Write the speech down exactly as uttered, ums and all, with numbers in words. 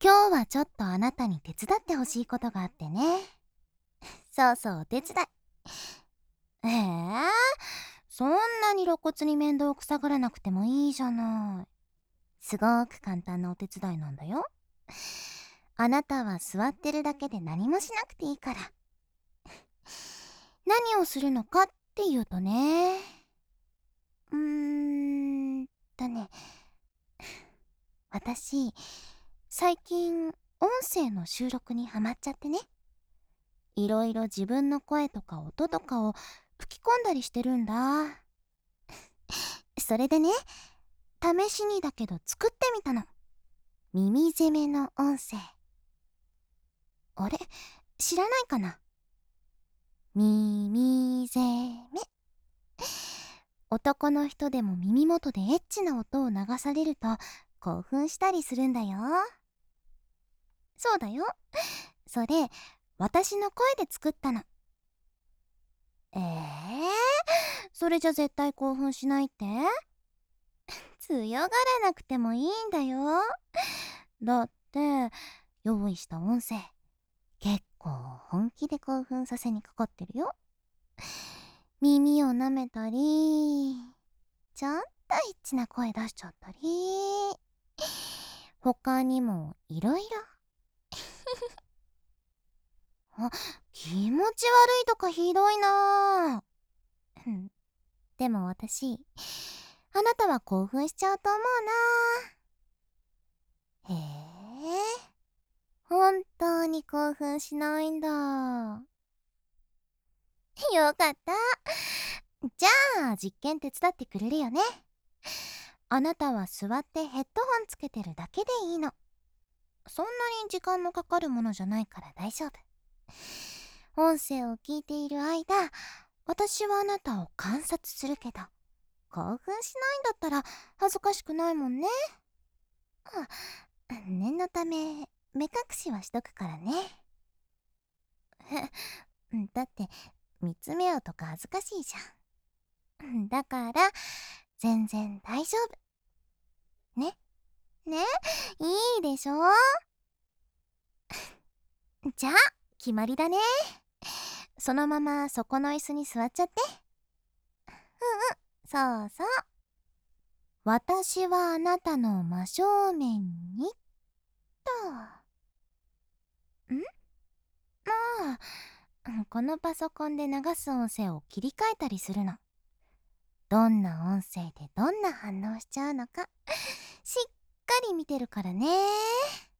今日はちょっとあなたに手伝ってほしいことがあってね。そうそう、お手伝い。ええそんなに露骨に面倒をくさがらなくてもいいじゃない。すごく簡単なお手伝いなんだよ。あなたは座ってるだけで何もしなくていいから。何をするのかっていうとね。うーんとね。私、最近、音声の収録にハマっちゃってね。いろいろ自分の声とか音とかを吹き込んだりしてるんだ。それでね、試しにだけど作ってみたの。耳攻めの音声。あれ、知らないかな？耳攻め。男の人でも耳元でエッチな音を流されると興奮したりするんだよ。そうだよ。それ、私の声で作ったの。えー、それじゃ絶対興奮しないって？強がらなくてもいいんだよ。だって、用意した音声、結構本気で興奮させにかかってるよ。耳を舐めたり、ちょっとエッチな声出しちゃったり、他にもいろいろ。あ、気持ち悪いとかひどいなぁ。うん、でも私、あなたは興奮しちゃうと思うな。へえ、本当に興奮しないんだ。よかった。じゃあ実験手伝ってくれるよね。あなたは座ってヘッドホンつけてるだけでいいの。そんなに時間のかかるものじゃないから大丈夫。音声を聞いている間、私はあなたを観察するけど、興奮しないんだったら恥ずかしくないもんね。あ、念のため目隠しはしとくからね。だって見つめ合うとか恥ずかしいじゃん。だから全然大丈夫ね。ね、いいでしょ。じゃあ決まりだね。そのままそこの椅子に座っちゃって。うんうん、そうそう。私はあなたの真正面にと。んああ、このパソコンで流す音声を切り替えたりするの。どんな音声でどんな反応しちゃうのかしっかり見てるからね。